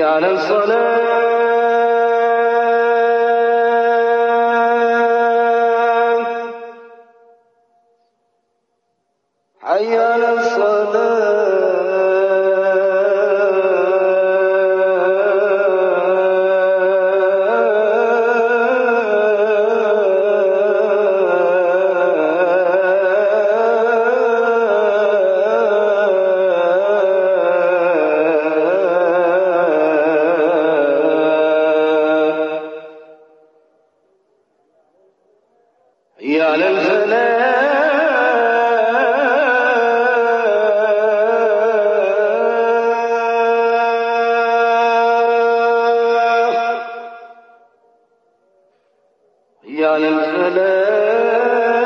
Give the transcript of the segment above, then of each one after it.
على الصلاة حي على الصلاة حي على الفلاح حي على الفلاح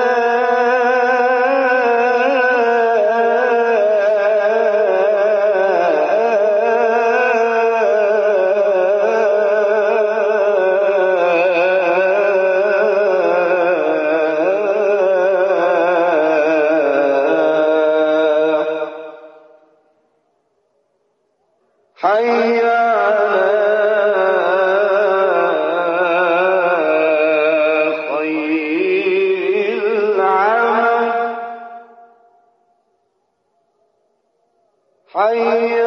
حي على خير العمل حي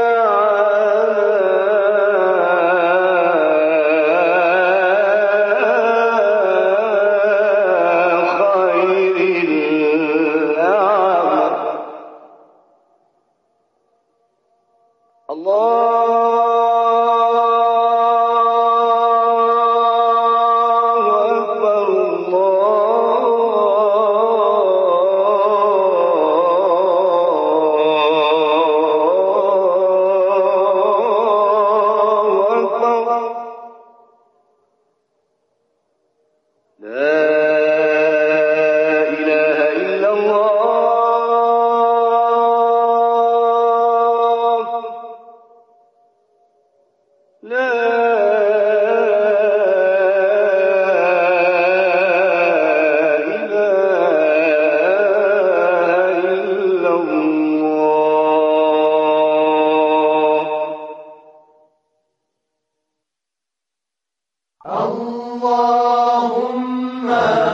اللهم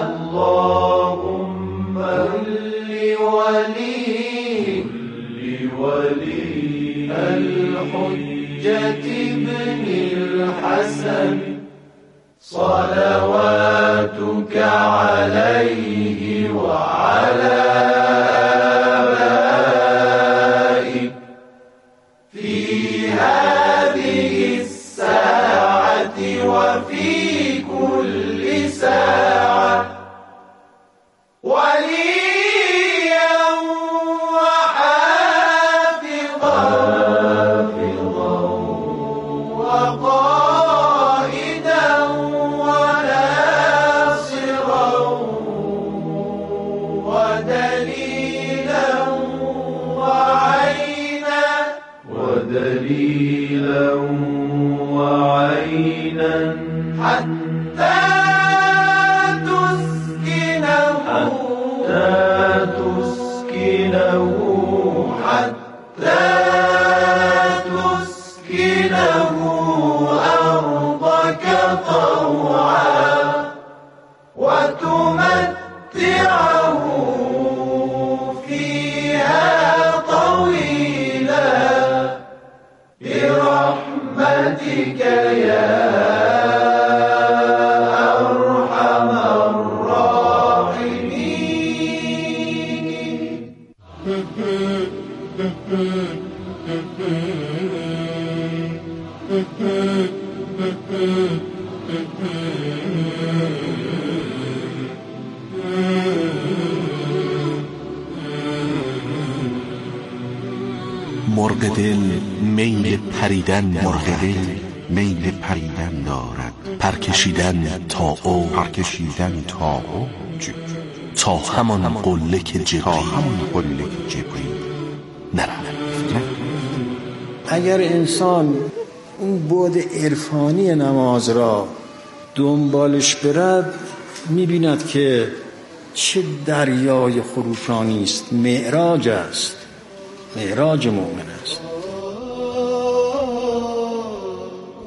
لولي الحجة ابن الحسن صلواتك عليه وعلى آبائه في هذه الساعة وفي كل ساعة وليا وحافظا وقائدا وناصرا ودليلا وعينا حتى تسكنه أرضك طوعا وتمتعه فيها طويلا برحمتك يا أرحم الراحمين. مرغ دل میل پریدن دارد پرکشیدن تا اوج تا همان قله که جبریل نرفت. اگر انسان اون بعد عرفانی نماز را دنبالش برد می‌بیند که چه دریای خروشانی است. معراج است، معراج مؤمن است.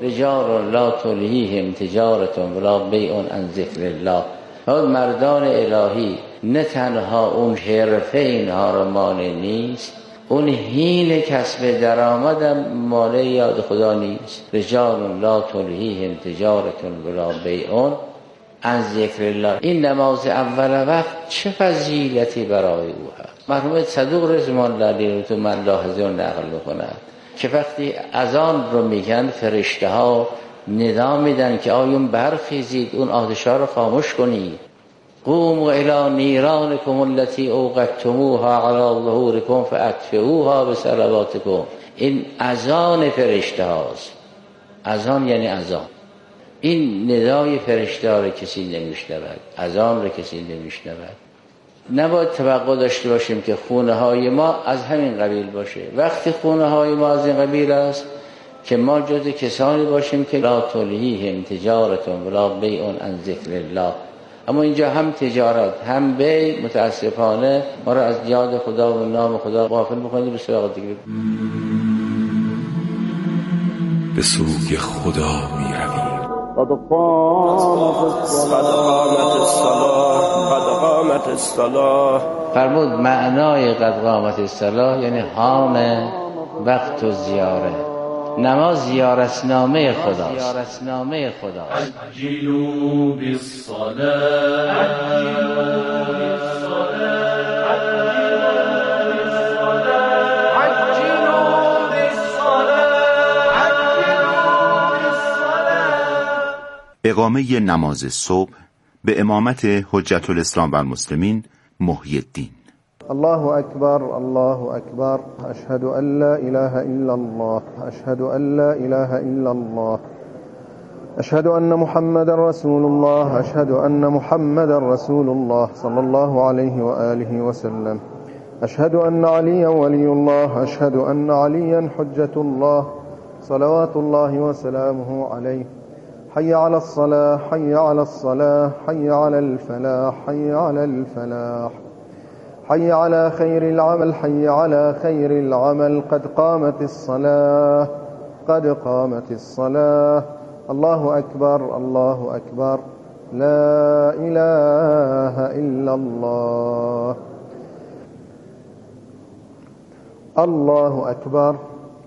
رجال لا تلهیهم تجارت ولا بیع عن ذکر الله. مردان الهی نه تنها اون حرفه اینها را مانع نیست، اون حین کسب درآمد مانع یاد خدا نیست. رجال لا تلهیهم تجارت ولا بیع عن ذکر الله. این نماز اول وقت چه فضیلتی برای او هست. مرحوم صدوق رضوان الله علیه تو من لاحظه نقل می‌کند که وقتی اذان رو میگن فرشته ها ندا میدن که آیون برخیزید، اون آتش‌ها رو خاموش کنید. قوموا الی نیرانکم التی اوقدتموها علی ظهورکم فاطفئوها بصلواتکم. این اذان فرشته هاست. اذان یعنی اذان. این ندای فرشته ها رو کسی نمیشنود، اذان رو کسی نمیشنود. نباید توقع داشته باشیم که خونه های ما از همین قبیل باشه. وقتی خونه های ما از این قبیل است که ما جز کسانی باشیم که لا تلهیهم تجارت ولا بیع عن ذکر الله. اما اینجا هم تجارت هم بیع متاسفانه ما را از یاد خدا و نام خدا غافل می‌کنه. به سراغ دیگه به سوی خدا می‌رویم. قد قامت الصلاة. فرمود معنای قد قامت الصلاة یعنی حان وقت و زیاره. نماز زیارتنامه خداست. عجلوا بالصلاة اقامه نماز صبح به امامت حجت الاسلام و المسلمین محی الدین. الله أكبر الله أكبر أشهد أن لا إله إلا الله أشهد أن لا إله إلا الله أشهد أن محمد رسول الله أشهد أن محمد رسول الله صلى الله عليه وآله وسلم أشهد أن عليا ولي الله أشهد أن عليا حجة الله صلوات الله وسلامه عليه. حي على الصلاة حي على الصلاة حي على الفلاح حي على الفلاح حي على خير العمل حي على خير العمل. قد قامت الصلاة قد قامت الصلاة. الله أكبر الله أكبر لا إله إلا الله. الله أكبر.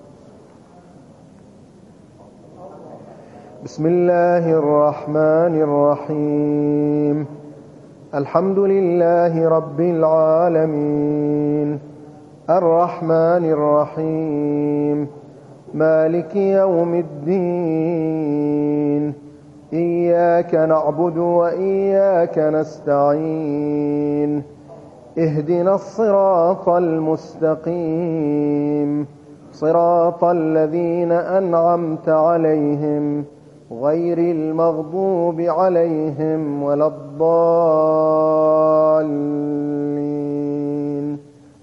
بسم الله الرحمن الرحيم. الحمد لله رب العالمين الرحمن الرحيم مالك يوم الدين إياك نعبد وإياك نستعين اهدنا الصراط المستقيم صراط الذين أنعمت عليهم غير المغضوب عليهم ولا الضالين.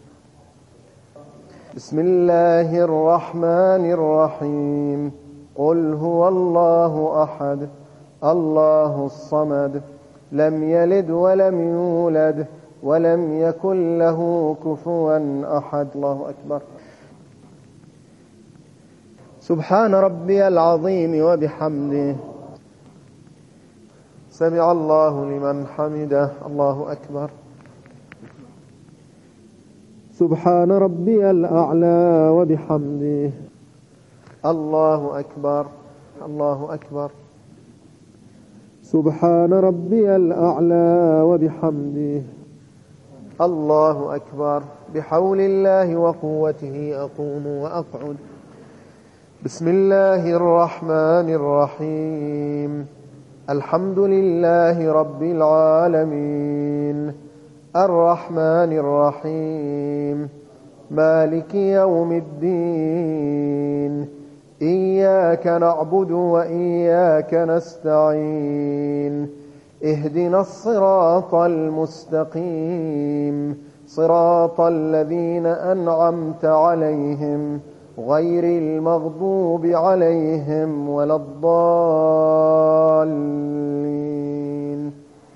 بسم الله الرحمن الرحيم. قل هو الله أحد الله الصمد لم يلد ولم يولد ولم يكن له كفوا أحد. الله أكبر. سبحان ربي العظيم وبحمده سمع الله لمن حمده. الله أكبر. سبحان ربي الأعلى وبحمده. الله أكبر الله أكبر. سبحان ربي الأعلى وبحمده. الله أكبر. بحول الله وقوته أقوم وأقعد. بسم الله الرحمن الرحيم. الحمد لله رب العالمين الرحمن الرحيم مالك يوم الدين إياك نعبد وإياك نستعين اهدنا الصراط المستقيم صراط الذين أنعمت عليهم غير المغضوب عليهم ولا الضالين.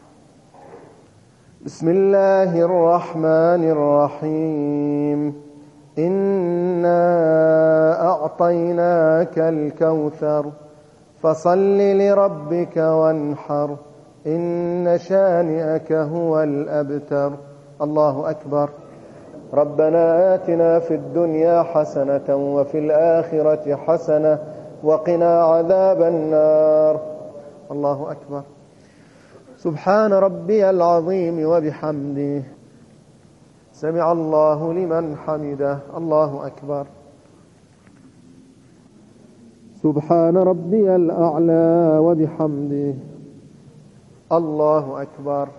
بسم الله الرحمن الرحيم. إنا أعطيناك الكوثر فصل لربك وانحر إن شانئك هو الأبتر. الله أكبر. ربنا آتنا في الدنيا حسنة وفي الآخرة حسنة وقنا عذاب النار. الله أكبر. سبحان ربي العظيم وبحمده سمع الله لمن حمده. الله أكبر. سبحان ربي الأعلى وبحمده. الله أكبر.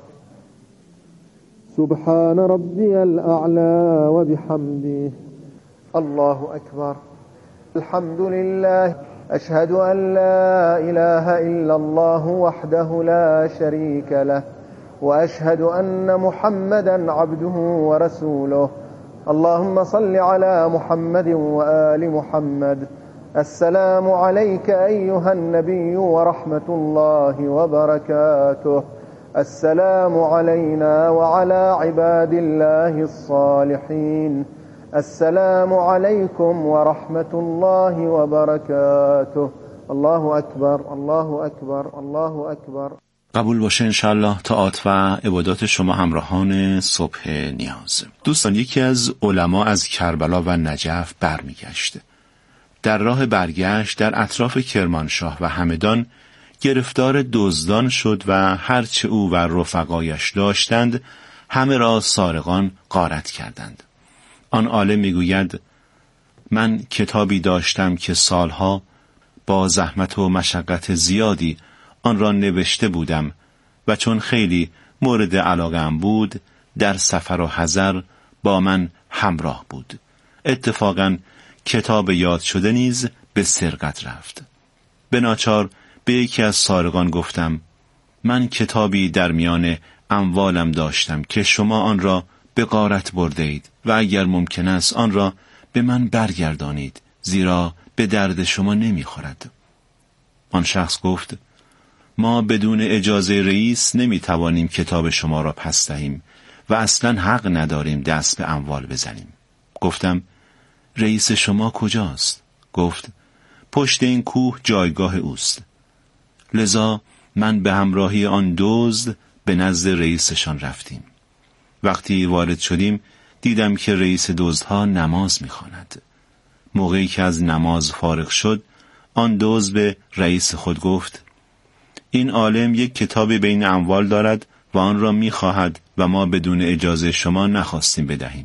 سبحان ربي الأعلى وبحمده. الله أكبر. الحمد لله. أشهد أن لا إله إلا الله وحده لا شريك له وأشهد أن محمدا عبده ورسوله. اللهم صل على محمد وآل محمد. السلام عليك أيها النبي ورحمة الله وبركاته. السلام علينا وعلى عباد الله الصالحين. السلام عليكم ورحمة الله وبركاته. الله أكبر. الله أكبر. الله أكبر. قبول باشه انشالله طاعات و عبادات شما همراهان صبح نیاز. دوستان، یکی از علما از کربلا و نجف برمیگشت. در راه برگشت در اطراف کرمانشاه و همدان گرفتار دزدان شد و هرچه او و رفقایش داشتند همه را سارقان غارت کردند. آن عالم میگوید من کتابی داشتم که سالها با زحمت و مشقت زیادی آن را نوشته بودم و چون خیلی مورد علاقه‌ام بود در سفر و حضر با من همراه بود. اتفاقاً کتاب یاد شده نیز به سرقت رفت. به ناچار به یکی از سارقان گفتم من کتابی در میان اموالم داشتم که شما آن را به غارت برده اید و اگر ممکن است آن را به من برگردانید زیرا به درد شما نمیخورد. آن شخص گفت ما بدون اجازه رئیس نمیتوانیم کتاب شما را پس دهیم و اصلا حق نداریم دست به اموال بزنیم. گفتم رئیس شما کجاست؟ گفت پشت این کوه جایگاه اوست. لذا من به همراهی آن دزد به نزد رئیسشان رفتیم. وقتی وارد شدیم دیدم که رئیس دزدها نماز می‌خواند. موقعی که از نماز فارغ شد آن دزد به رئیس خود گفت این عالم یک کتاب بین اموال دارد و آن را می‌خواهد و ما بدون اجازه شما نخواستیم بدهیم.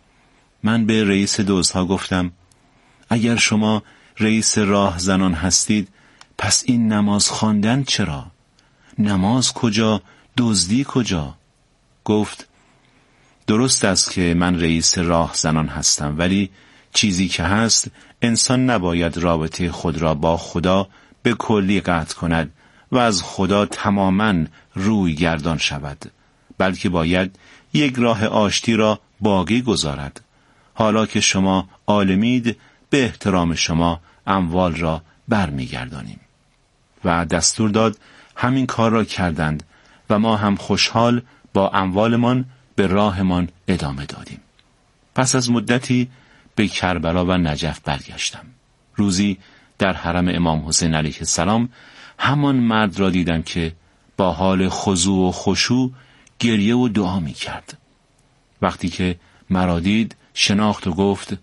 من به رئیس دزدها گفتم اگر شما رئیس راهزنان هستید پس این نماز خواندن چرا؟ نماز کجا؟ دزدی کجا؟ گفت درست است که من رئیس راهزنان هستم ولی چیزی که هست انسان نباید رابطه خود را با خدا به کلی قطع کند و از خدا تماماً روی گردان شود، بلکه باید یک راه آشتی را باقی گذارد. حالا که شما عالمید به احترام شما اموال را برمیگردانیم. و دستور داد همین کار را کردند و ما هم خوشحال با اموالمان به راهمان ادامه دادیم. پس از مدتی به کربلا و نجف برگشتم. روزی در حرم امام حسین علیه السلام همان مرد را دیدم که با حال خضوع و خشوع گریه و دعا می کرد. وقتی که مرا دید شناخت و گفت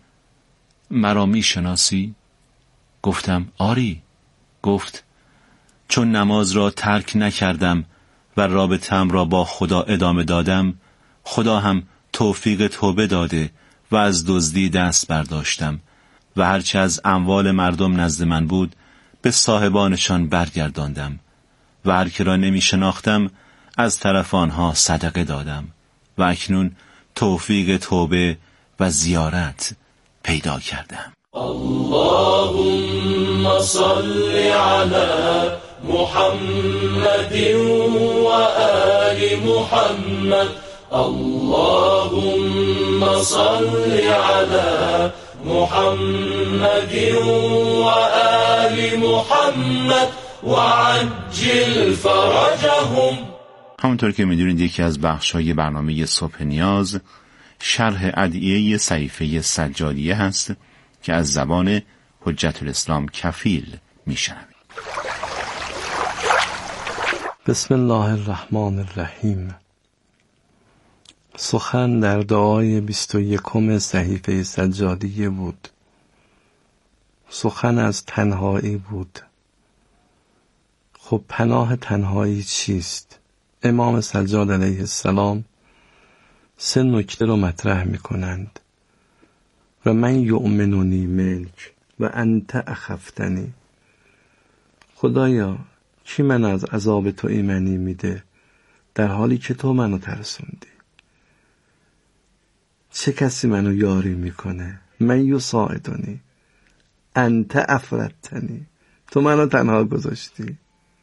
مرا می شناسی؟ گفتم آری. گفت چون نماز را ترک نکردم و رابطه‌ام را با خدا ادامه دادم، خدا هم توفیق توبه داده و از دزدی دست برداشتم و هرچه از اموال مردم نزد من بود به صاحبانشان برگرداندم و هر که را نمی شناختم از طرف آنها صدقه دادم و اکنون توفیق توبه و زیارت پیدا کردم. اللهم صل على محمد و آل محمد. اللهم صل على محمد و آل محمد و عجل فرجهم. همونطور که میدونید یکی از بخش‌های برنامه صبح نیاز شرح ادعیه صحیفه سجادیه هست که از زبان حجت الاسلام کفیل میشنوید. بسم الله الرحمن الرحیم. سخن در دعای 21 صحیفه سجادیه بود. سخن از تنهایی بود. خب پناه تنهایی چیست؟ امام سجاد علیه السلام 3 نکته رو مطرح می کنند. و من یؤمنونی ملک و انت اخفتنی. خدایا کی من از عذاب تو ایمنی میده در حالی که تو منو ترسوندی؟ چه کسی منو یاری میکنه؟ من یساعدنی انت افردتنی. تو منو تنها گذاشتی.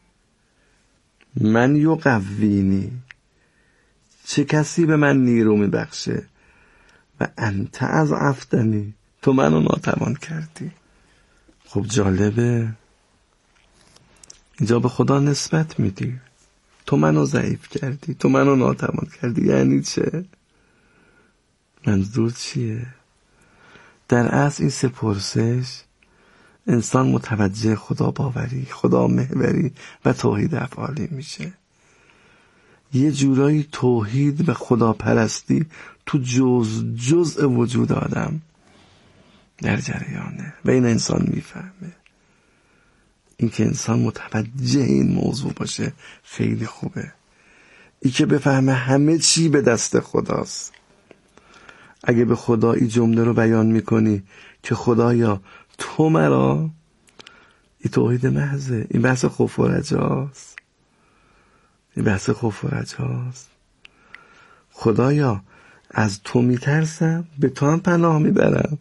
من یقوینی. چه کسی به من نیرو میبخشه؟ و انت اضعفتنی. تو منو ناتوان کردی. خب جالبه، اینجا به خدا نسبت میدی. تو منو ضعیف کردی، تو منو ناتوان کردی. یعنی چه؟ منظور چیه؟ در اصل این 3 پرسش انسان متوجه خدا باوری، خدا محوری و توحید افعالی میشه. یه جورایی توحید و خدا پرستی تو جزء وجود آدم در جریانه و این انسان میفهمه. این که انسان متوجه این موضوع باشه خیلی خوبه. این که بفهمه همه چی به دست خداست. اگه به خدا این جمله رو بیان میکنی که خدایا تو مرا، این توحید محضه. این بحث خوف و رجاست. این بحث خوف و رجاست. خدایا از تو میترسم، به تو هم پناه میبرم.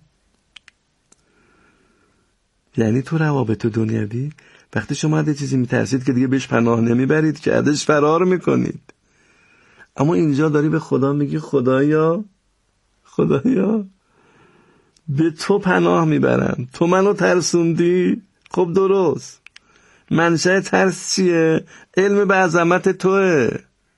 یعنی تو روابط دنیوی وقتی شما از چیزی میترسید که دیگه بهش پناه نمیبرید که ازش فرار میکنید. اما اینجا داری به خدا میگی خدایا به تو پناه میبرم، تو منو ترسوندی. خب درست، منشأ ترس چیه؟ علم به عظمت توه،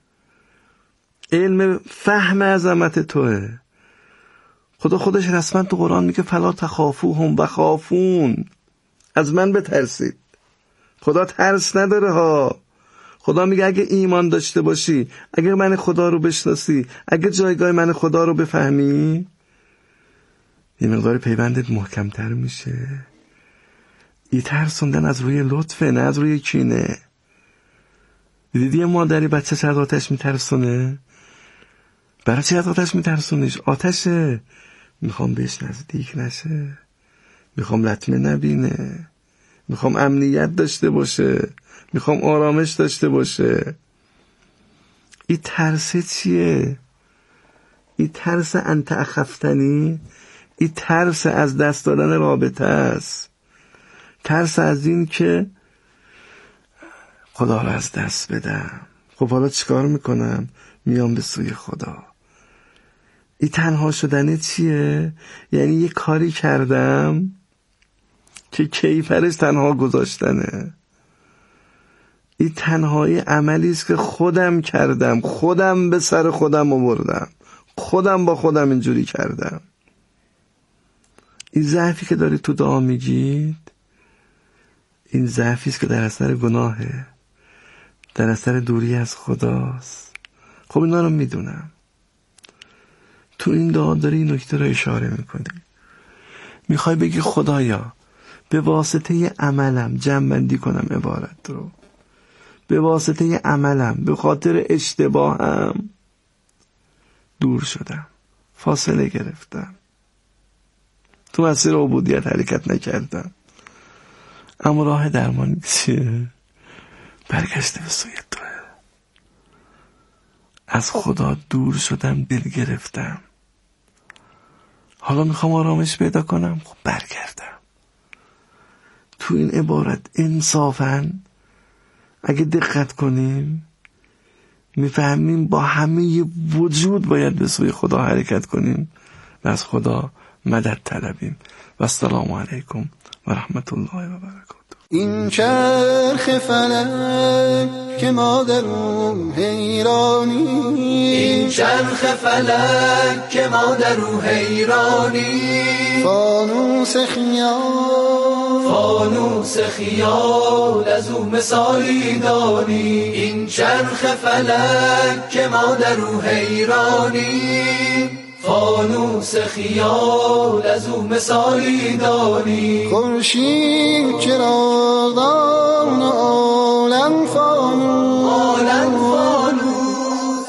علم فهم عظمت توه. خدا خودش رسما تو قرآن میگه فلا تخافوهم و خافون. از من بترسید. خدا ترس نداره ها. خدا میگه اگه ایمان داشته باشی، اگه من خدا رو بشناسی، اگه جایگاه من خدا رو بفهمی، یه مقدار پیوندت محکمتر میشه. این ترسوندن از روی لطفه، نه از روی کینه. دیدی یه مادری بچه از آتش میترسونه؟ برای چی از آتش میترسونیش؟ آتشه، میخوام بهش نزدیک نشه، میخوام لطمه نبینه، میخوام امنیت داشته باشه، میخوام آرامش داشته باشه. این ترس چیه؟ این ترس انت اخفتنی. این ترس از دست دادن رابطه است. ترس از این که خدا رو از دست بدم. خب حالا چیکار میکنم؟ میام به سوی خدا. این تنها شدنه چیه؟ یعنی یه کاری کردم که کیفرش تنها گذاشتنه. این تنهایی عملی است که خودم کردم، خودم به سر خودم آوردم، خودم با خودم اینجوری کردم. این ضعفی که دارید تو دعا میگید، این ضعفی است که در اثر گناهه، در اثر دوری از خداست. خب اینا رو میدونم. تو این دعا داری این نکته رو اشاره میکنی. میخوای بگی خدایا به واسطه عملم جمع‌بندی کنم عبارت رو. به واسطه عملم، به خاطر اشتباهم دور شدم، فاصله گرفتم، تو مسیر عبودیت حرکت نکردم. اما راه درمان چیه؟ برگشته به سوی توه. از خدا دور شدم، دل گرفتم. حالا میخوام آرامش پیدا کنم. خب برگردم. تو این عبارت انصافاً اگه دقت کنیم میفهمیم با همه وجود باید به سوی خدا حرکت کنیم و از خدا مدد طلبیم. و السلام علیکم و رحمت الله و برکاته. این چرخ فلک که ما در او حیرانی، این چرخ فلک که ما در او حیرانی، فانوس خیال فانوس خیال از او مثالی دانی، این چرخ فلک که ما در او حیرانی، فانوس خیال از او مثالی دانی. خورشید چراغان عالم فانوس،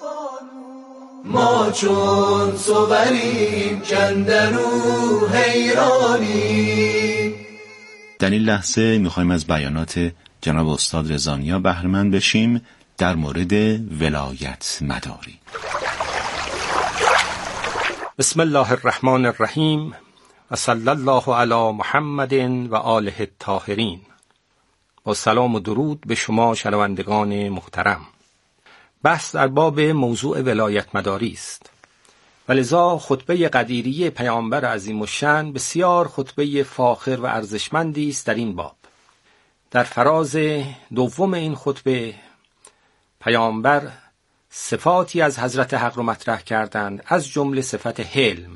ما چون صوریم کاندر او حیرانی. در این لحظه میخوایم از بیانات جناب استاد رضا بهره مند بشیم در مورد ولایت مداری. بسم الله الرحمن الرحیم و صلی الله علی محمد و آله الطاهرین. با سلام و درود به شما شنوندگان محترم. بحث در باب موضوع ولایت مداری است و لذا خطبه قدیریه پیامبر عظیم الشأن بسیار خطبه فاخر و ارزشمندی است در این باب. در فراز دوم این خطبه پیامبر صفاتی از حضرت حق رو مطرح کردند، از جمله صفت حلم،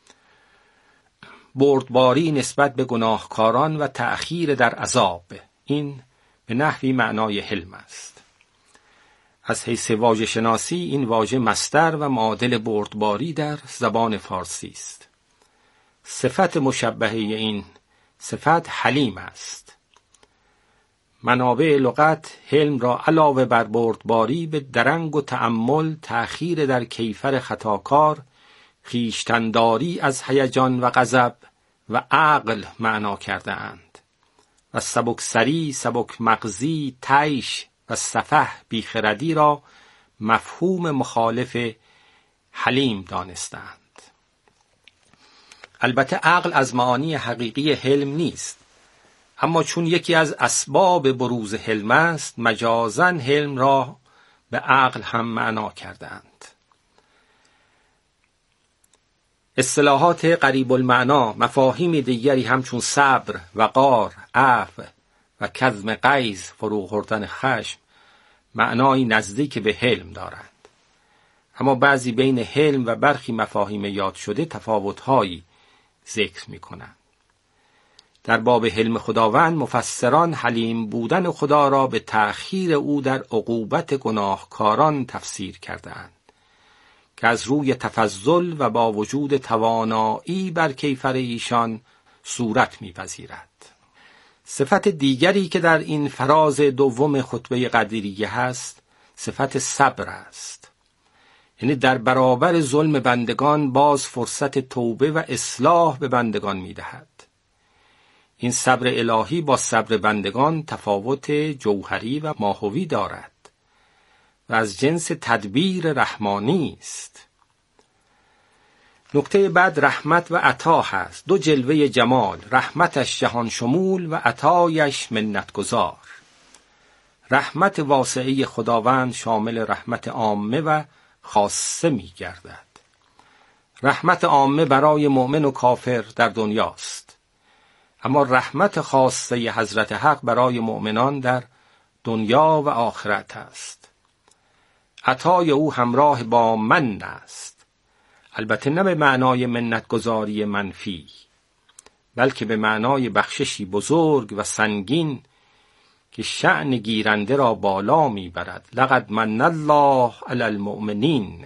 بردباری نسبت به گناهکاران و تأخیر در عذاب. این به نحوی معنای حلم است. از حیث واژه شناسی این واژه مصدر و معادل بردباری در زبان فارسی است. صفت مشبهه این صفت حلیم است. منابع لغت حلم را علاوه بر بردباری به درنگ و تأمل، تأخیر در کیفر خطاکار، خویشتن‌داری از هیجان و غضب و عقل معنا کرده اند و سبکسری، سبک مغزی، طیش و سفه، بیخردی را مفهوم مخالف حلیم دانستند. البته عقل از معانی حقیقی حلم نیست، اما چون یکی از اسباب بروز حلم است، مجازاً حلم را به عقل هم معنا کردند. اصطلاحات قریب المعنا، مفاهیم دیگری همچون صبر، وقار، عفو و کظم غیظ، فرو خوردن خشم، معنایی نزدیک به حلم دارند. اما بعضی بین حلم و برخی مفاهیم یاد شده تفاوت‌هایی ذکر می‌کنند. در باب حلم خداوند مفسران حلیم بودن خدا را به تأخیر او در عقوبت گناهکاران تفسیر کردند که از روی تفضل و با وجود توانایی بر کیفر ایشان صورت می‌پذیرد. صفت دیگری که در این فراز دوم خطبه قدیریه هست صفت صبر است. یعنی در برابر ظلم بندگان باز فرصت توبه و اصلاح به بندگان می‌دهد. این صبر الهی با صبر بندگان تفاوت جوهری و ماهوی دارد و از جنس تدبیر رحمانی است. نکته بعد رحمت و عطا هست، دو جلوه جمال، رحمتش جهان شمول و عطایش منت گذار. رحمت واسعه خداوند شامل رحمت عامه و خاصه می گردد. رحمت عامه برای مؤمن و کافر در دنیاست، اما رحمت خاصه حضرت حق برای مؤمنان در دنیا و آخرت است. عطای او همراه با من است، البته نه به معنای منتگذاری منفی، بلکه به معنای بخششی بزرگ و سنگین که شأن گیرنده را بالا میبرد. لقد من الله علی المؤمنین.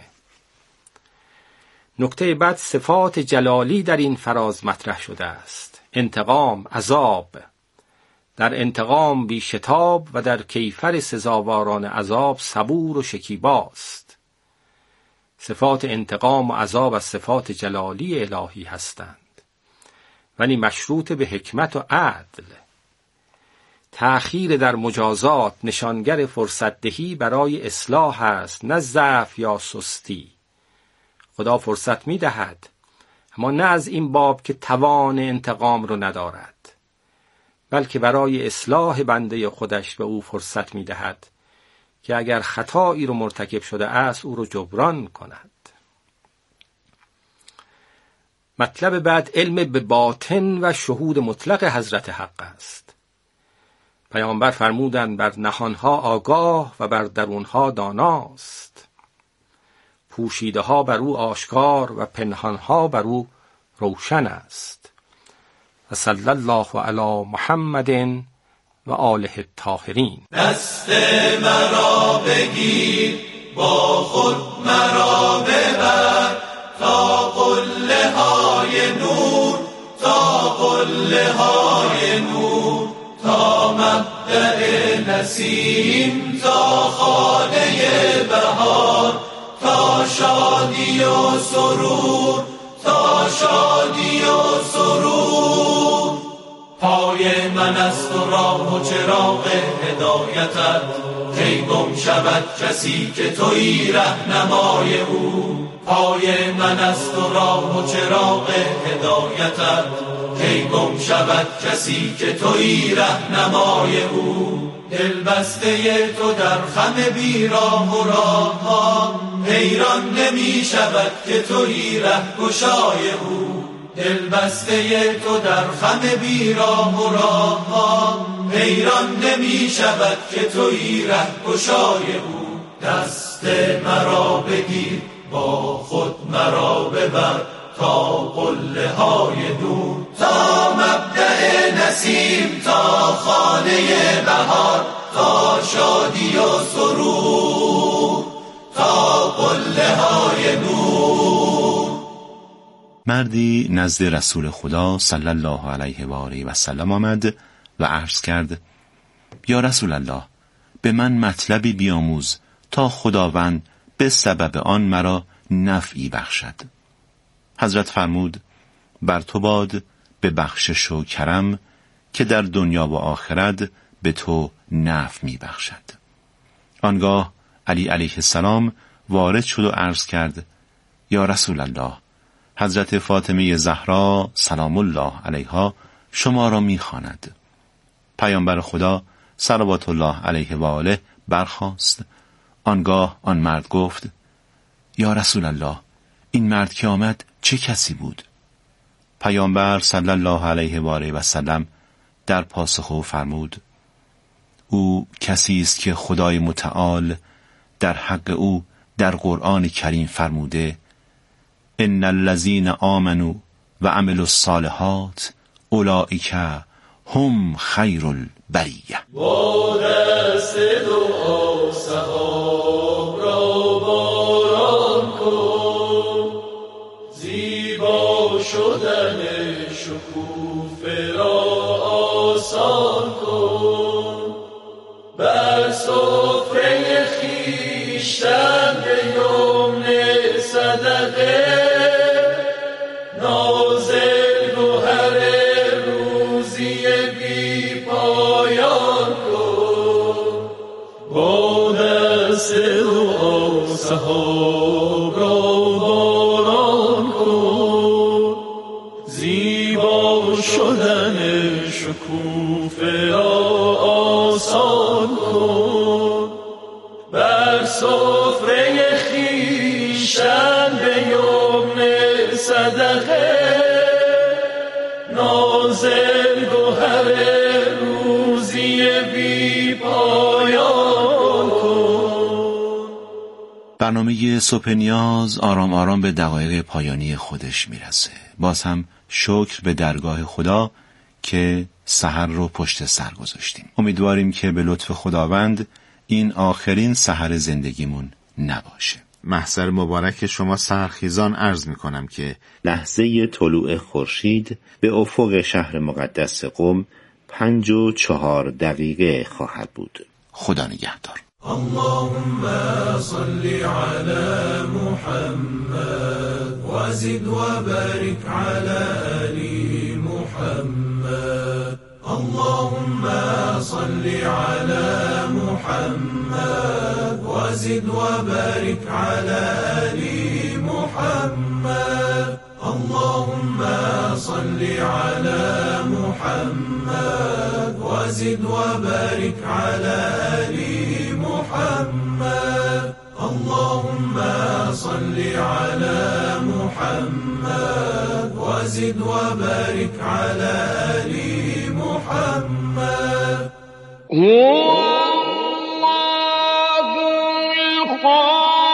نکته بعد صفات جلالی در این فراز مطرح شده است. انتقام، عذاب. در انتقام بی شتاب و در کیفر سزاواران عذاب صبور و شکیباست. صفات انتقام و عذاب از صفات جلالی الهی هستند، ولی مشروط به حکمت و عدل. تأخیر در مجازات نشانگر فرصت دهی برای اصلاح است، نه ضعف یا سستی. خدا فرصت می دهد، اما نه از این باب که توان انتقام رو ندارد، بلکه برای اصلاح بنده خودش به او فرصت می دهد که اگر خطایی رو مرتکب شده است او رو جبران کند. مطلب بعد علم به باطن و شهود مطلق حضرت حق است. پیامبر فرمودند بر نهانها آگاه و بر درونها داناست. پوشیده ها بر او آشکار و پنهانها بر او روشن است. و صلی الله علی محمد و آله الطاهرین. دست مرا بگیر با خود مرا ببر تا قله های نور، تا قله های نور، تا مبدأ نسیم، تا خانه بهار، تا شادی و سرور، تا شادی و سرور. پای من است و راه و چراغ هدایتت، کی گم شود کسی که تویی رهنمای او. پای من است و راه و چراغ هدایتت، کی گم شود کسی که تویی رهنمای او. دل بسته تو در خم بیراه و راه ها، حیران نمی شود که تویی رهگشای او. دل بسته تو در خم بیراه و راه ها، حیران نمی شود که تویی رهگشای او. دست مرا بگیر با خود مرا ببر تا قله های دور، تا مبدأ نسیم، تا خانه بهار، تا شادی و سرور، تا قله های نور. مردی نزد رسول خدا صلی الله علیه و آله و سلم آمد و عرض کرد: یا رسول الله، به من مطلبی بیاموز تا خداوند به سبب آن مرا نفعی بخشد. حضرت فرمود: بر تو باد به بخشش و کرم که در دنیا و آخرت به تو نفع می بخشد. آنگاه علی علیه السلام وارد شد و عرض کرد: یا رسول الله، حضرت فاطمه زهرا سلام الله علیها شما را می خواند. پیامبر خدا صلوات الله علیه و آله برخاست. آنگاه آن مرد گفت: یا رسول الله، این مرد که آمد چه کسی بود؟ پیامبر صلی الله علیه و آله و سلم در پاسخ او فرمود: او کسی است که خدای متعال در حق او در قرآن کریم فرموده: ان الذین آمنوا و عملوا الصالحات اولئک هم خیر البریه. با دست دعا سحاب را باران کن، زیبا شدن شکوفه را آسان کن. بر سفره خویشتن به یمن صدقه نازل گوهر روزی بی پایان کن. با دست دعا سحاب را باران کن، زیبا شدن شکوفه را آسان کن. بر سفره خویشتن به یمن صدقه نازل گوهر روزی بی پایان کن. برنامه صبح نیاز آرام آرام به دقایق پایانی خودش میرسه. باز هم شکر به درگاه خدا که سحر رو پشت سر گذاشتیم. امیدواریم که به لطف خداوند این آخرین سحر زندگیمون نباشه. محضر مبارک شما سحرخیزان عرض میکنم که لحظه طلوع خورشید به افق شهر مقدس قم 5:04 خواهد بود. خدا نگهدار. اللهم صل على محمد وزد وبارك على آل محمد. اللهم صل على محمد وزد وبارك على آل محمد. اللهم صل على محمد وزد وبارك على آل محمد. اللهم صل على محمد وزد وبارك على آل محمد.